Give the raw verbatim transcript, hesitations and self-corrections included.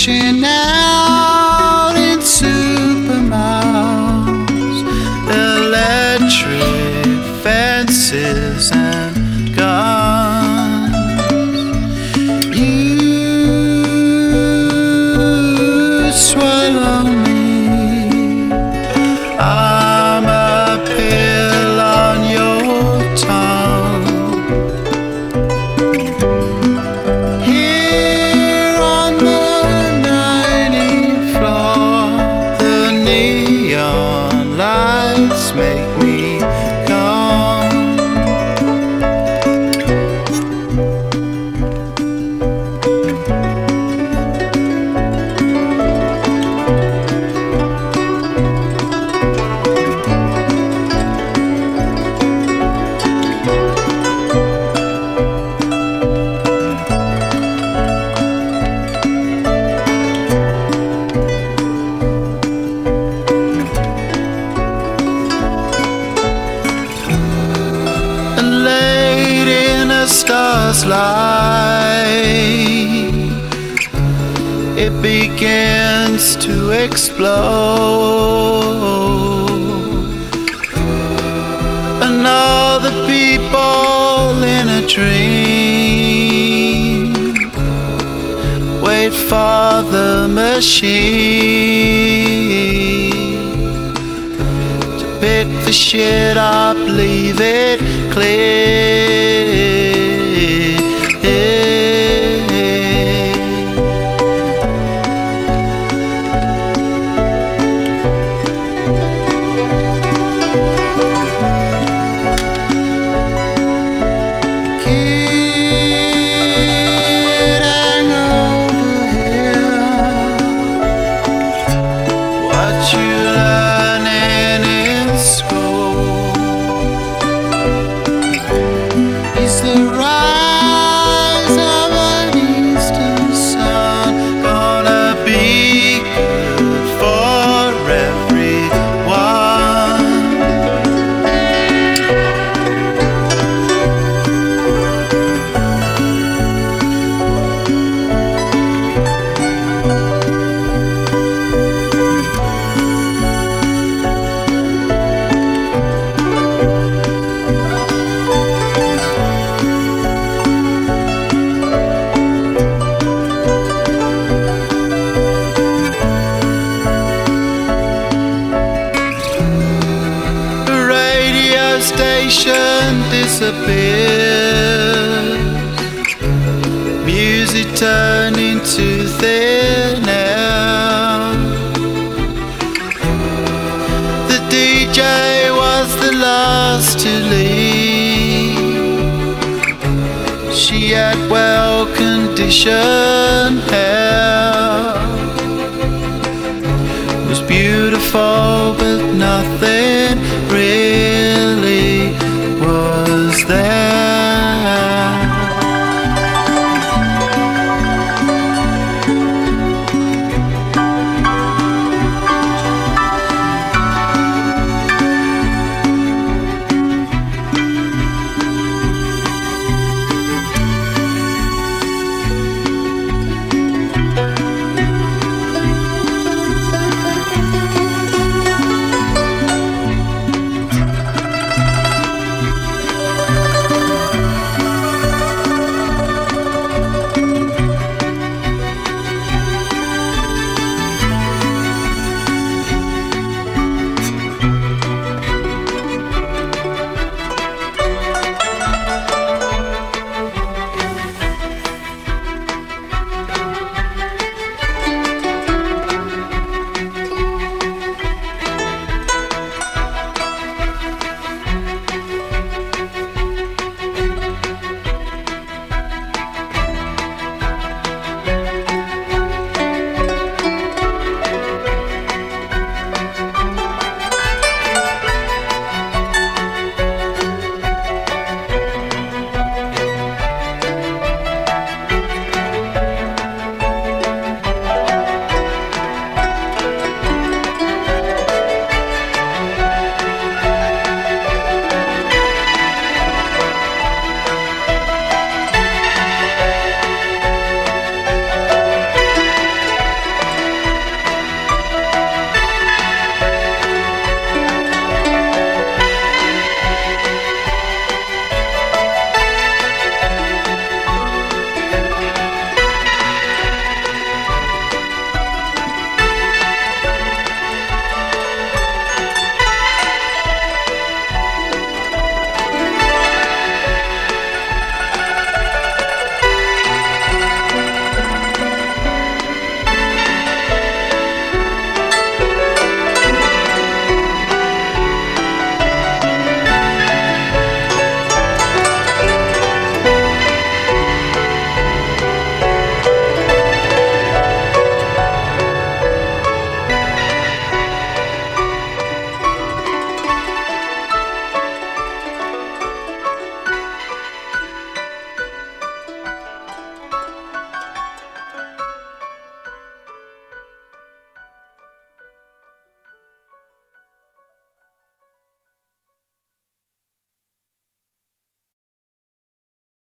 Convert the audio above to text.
Reaching out in supermouths, electric fences and guns. You swallow me, I'm a pill on your tongue. Here on the ninetieth floor, the neon lights make me come. Late in a star's light, it begins to explode, and all the people in a dream wait for the machine to pick the shit up, leave it clear. Kid, hang over here. What you learning in school? Is the rise of an eastern sun gonna be good for everyone? The radio station disappeared, music turned into thin air. The D J was the last to leave. She had well-conditioned hair, was beautiful, but nothing really was there.